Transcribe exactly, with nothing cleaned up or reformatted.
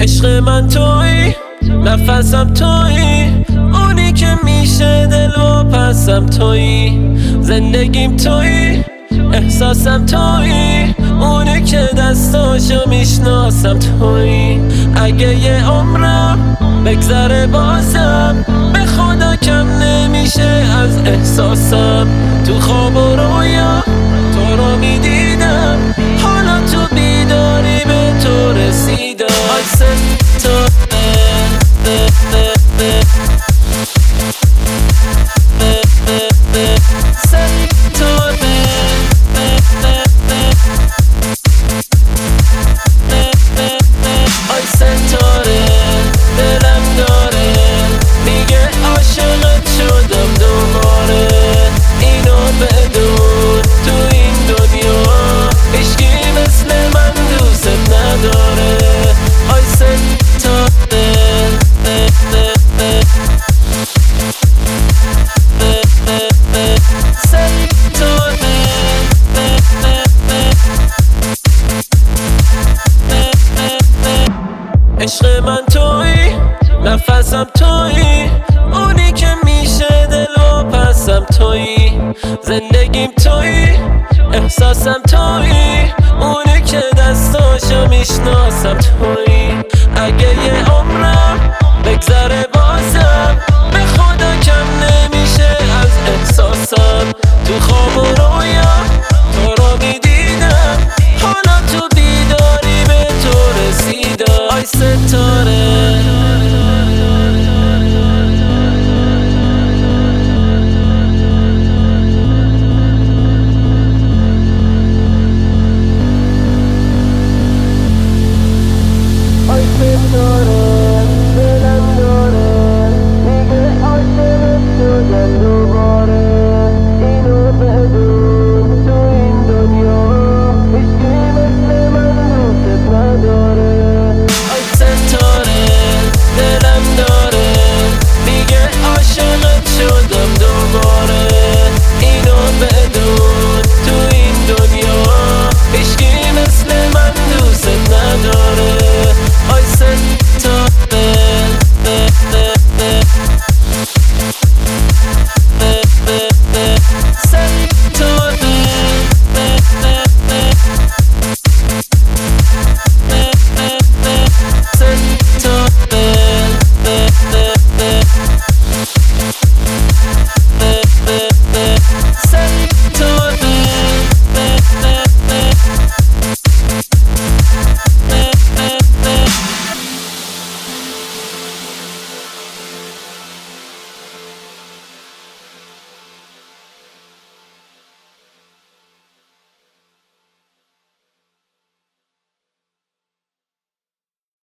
عشق من تویی، نفسم تویی، اونی که میشه دل و پسم تویی، زندگیم تویی، احساسم تویی، اونی که دستاشو میشناسم تویی. اگه یه عمرم بگذره بازم به خدا کم نمیشه از احساسم. تو خواب و رویا تو رو میدیدم، حالا تو بیداری به تو رسیدم. آی ستاره آی ستاره دلم داره میگه عاشقت شدم دوباره. اینو بدون تو این دنیا هیچکی مثل من دوست نداره. آی ستاره عشق من تویی، نفسم تویی، اونی که میشه دل و پسم تویی، زندگیم تویی، احساسم تویی، اونی که دستاشو میشناسم تویی. اگه یه عمرم بگذره بازم به خدا کم نمیشه از احساسم. تو خواب و رویا تو رو میدیدم، حالا تو بیداری به تو رسیدم. آی ستاره